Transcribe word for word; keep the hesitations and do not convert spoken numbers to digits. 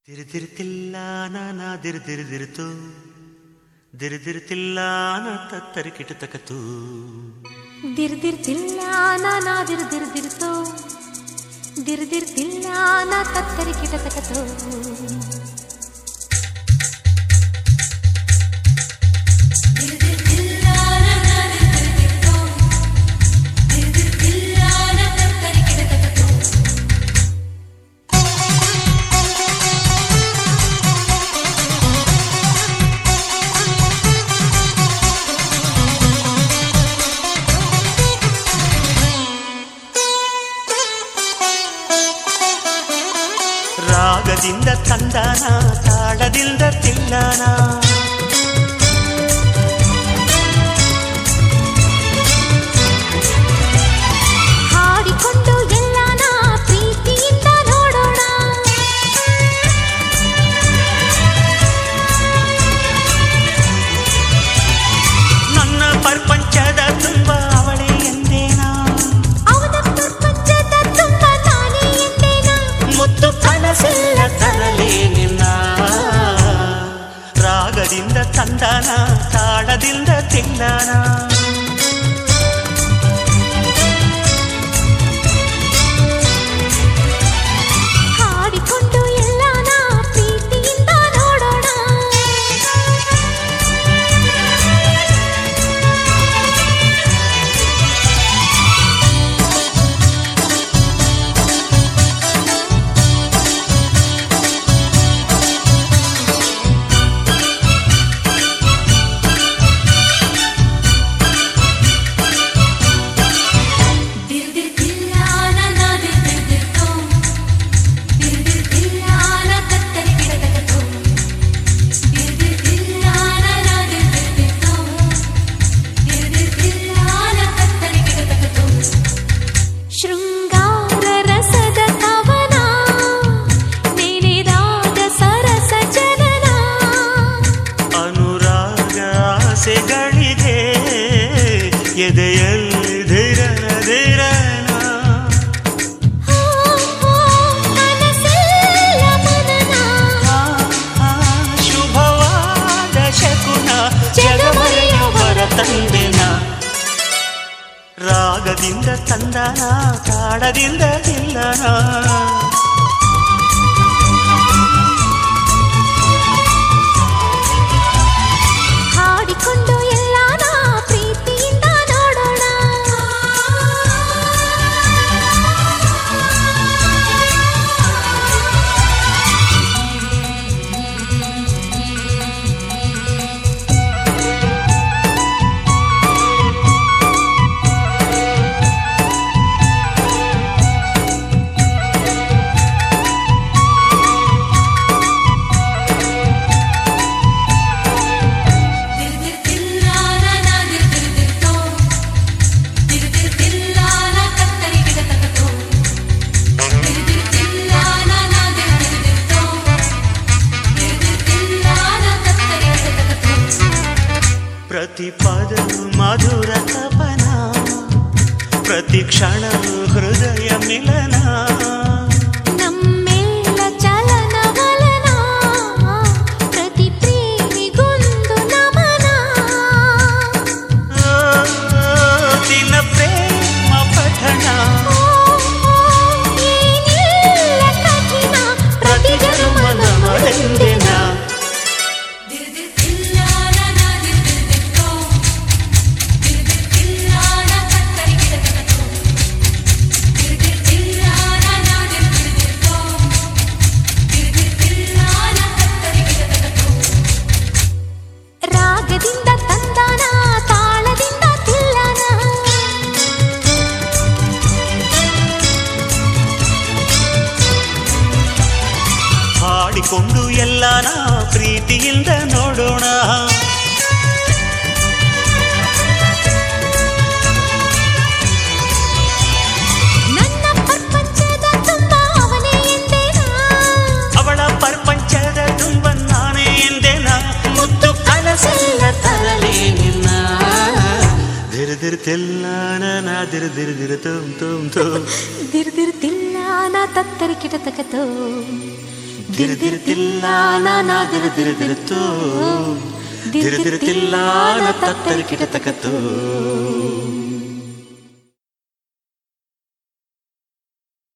ದಿರ್ದಿರ್ತಿಲ್ಲ ನಾನಾ ದಿರ್ದಿರ್ದಿರ್ತು ದಿರ್ದಿರ್ತಿಲ್ಲ ನಾ ತತ್ತರಿ ಕಿಟತಕತು ದಿರ್ದಿರ್ತಿಲ್ಲ ನಾನಾ ದಿರ್ದಿರ್ದಿರ್ತು ದಿರ್ದಿರ್ತಿಲ್ಲ ನಾ ತತ್ತರಿ ಕಿಟತಕತು ರಾಗದಿಂದ ತಂದಾನ ತಾಳದಿಂದ ತಿಲ್ಲಾನ ಹಾಡಿಕೊಂಡು ಎಲ್ಲಾನ ಪ್ರೀತಿಯಿಂದ ನೋಡೋಣ ನನ್ನ ಪ್ರಪಂಚದ ತುಂಬ ಅವಳೇ ಎಂದೇನಾ ಅವನ ಪ್ರಪಂಚದ ತುಂಬ ನಾನೇ ಎಂದೇನಾ ಮುತ್ತು ಕನಸೆಲ್ಲ ತರಲೇ ನಿನ್ನ ರಾಗದಿಂದ ತಂದಾನ ತಾಳದಿಂದ ತಿಲ್ಲಾನ ಹಾಡಿಕೊಂಡು ಎಲ್ಲಾನ ಪ್ರೀತಿಯಿಂದ ನೋಡೋಣ ಶೃಂಗಾರ ರಸದ ಕವನ ನೆನೆದಾಗ ಸರಸ ಜನನ ಅನುರಾಗ ಆಸೆಗಳಿಗೆ ಎದೆಯಲ್ಲಿ ಧಿರನ ಧಿರನ ಕನಸೆಲ್ಲ ಮನನ ಶುಭವಾದ ಶಕುನ ಜಗಮರೆಯವರ ತಂದೆನ ರಾಗದಿಂದ ತಂದನ ತಾಳದಿಂದ ತಿಲ್ಲನ ಹಾಡಿಕೊಂಡು ಎಲ್ಲಾನ ಪ್ರೀತಿಯಿಂದ ನೋಡೋಣ ಪ್ರತಿ ಪದ ಮಧುರ ತಪನ ಪ್ರತಿ ಕ್ಷಣ ಹೃದಯ ಮಿಲನ ನಮ್ಮೆಲ್ಲ ಚಲನ ವಲನ ಪ್ರತಿ ಪ್ರೇಮಿಗೊಂದು ನಮನ ಆ, ದಿನ ಪ್ರೇಮ ಪಠಣ ಏನಿಲ್ಲ ಕಠಿಣ ಪ್ರತಿ ಜನ್ಮದ ಮರೆಂದಿನ ರಾಗದಿಂದ ತಂದಾನ ತಾಳದಿಂದ ತಿಲ್ಲನ ಹಾಡಿಕೊಂಡು ಎಲ್ಲಾನ ಪ್ರೀತಿಯಿಂದ ನೋಡೋಣ ನನ್ನ ಪ್ರಪಂಚದ ತುಂಬ ಅವನೇ ಎಂದೇನಾ ಅವಳ ಪ್ರಪಂಚದ ತುಂಬ ನಾನೇ ಎಂದೇನ ಮುತ್ತು ಕನಸೆಲ್ಲ ತರಲೇ ನಿನ್ನ ದಿರ್ದಿರ್ತಿಲ್ಲ ನಾ ದಿರ್ದಿರ್ದಿರ ತುಮ್ ತುಮ್ ತುಮ್ ದಿರ್ದಿರ್ತಿಲ್ಲ ನಾ ತತ್ತರಿ ಕಿಟತಕತೋ ದಿರ್ ದಿರ್ತಿಲ್ಲ ನಾನಾ ದಿರ್ ದಿರ್ ದಿರುತ್ತೋ ದಿರ್ ದಿರ್ತಿಲ್ಲ ನ ತತ್ತರಿ ಕಿಟ ತಕತ್ತೋ